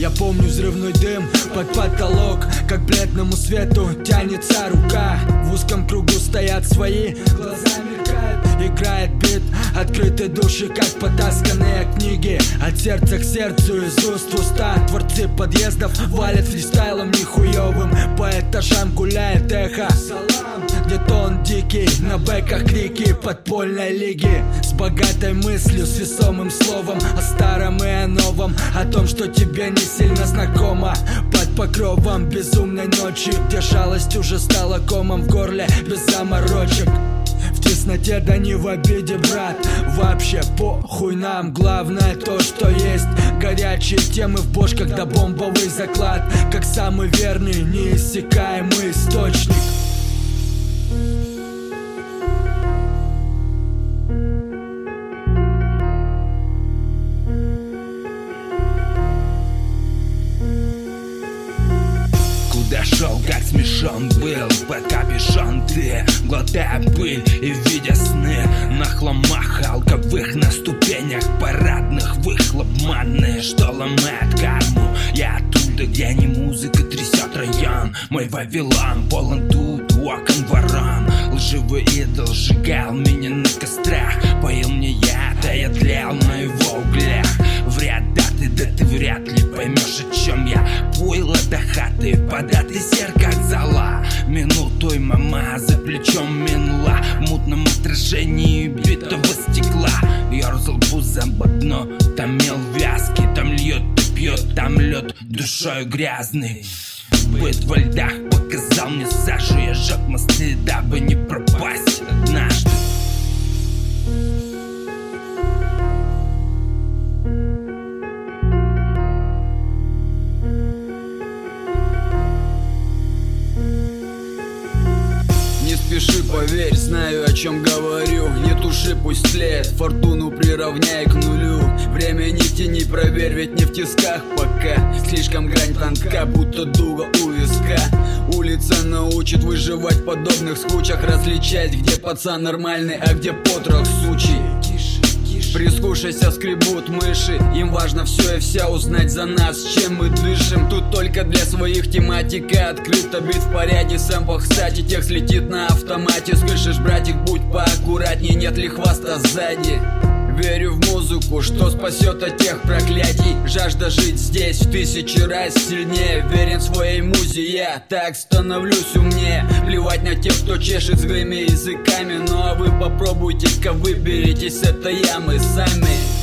Я помню взрывной дым под потолок, как к бледному свету тянется рука. В узком кругу стоят свои, глаза мелькают. Играет бит, открытые души, как потасканные книги. От сердца к сердцу, из уст в уста. Творцы подъездов валят фристайлом нехуевым. По этажам гуляет эхо. Салам, где-то он дикий, на бэках крики подпольной лиги. С богатой мыслью, с весомым словом о старом и о новом, о том, что тебе не сильно знакомо. Под покровом безумной ночи, где жалость уже стала комом в горле без заморочек. В тесноте, да не в обиде, брат. Вообще похуй нам, главное то, что есть. Горячие темы в бошках, да бомбовый заклад, как самый верный, неиссякаемый источник. Куда шел, как смешон был под капюшон ты, глотая пыль и видя сны. На хламах алковых, на ступенях парадных, выхлоп манный, что ломает карму. Я оттуда, где не музыка трясет район. Мой Вавилон полон тут окон ворон. Лживый идол сжигал меня на кострах, поил мне яд, а я тлел на его углях. Вряд да ты вряд ли поймешь, о чем я. Пойло до хаты, податый сер, как зола. Минутой мама за плечом минула в мутном отражении битого стекла. Ёрзал пузом об дно, там мел вязкий, там льет и пьет, там лед душою грязный. Быт во льдах показал мне сажу, я жег мосты, дабы не пропасть однажды. Не спеши, поверь, знаю, о чем говорю. Не туши, пусть тлеет, фортуну приравняй к нулю. Время не тяни, проверь, ведь не в тисках пока. Слишком грань тонка, будто дуга у виска. Улица научит выживать в подобных скучах, различать, где пацан нормальный, а где потрох сучий. Прислушайся, скребут мыши. Им важно все и вся узнать за нас, чем мы дышим. Тут только для своих тематика открыта, бит в порядке, сэмпл, кстати, текст летит на автомате. Слышишь, братик, будь поаккуратней, нет ли хвоста сзади. Верю в музыку, что спасет от тех проклятий. Жажда жить здесь в 1000 раз сильнее. Верен своей музе, я так становлюсь умнее. Плевать на тех, кто чешет своими языками. Ну а вы попробуйте-ка выберитесь с этой ямы сами.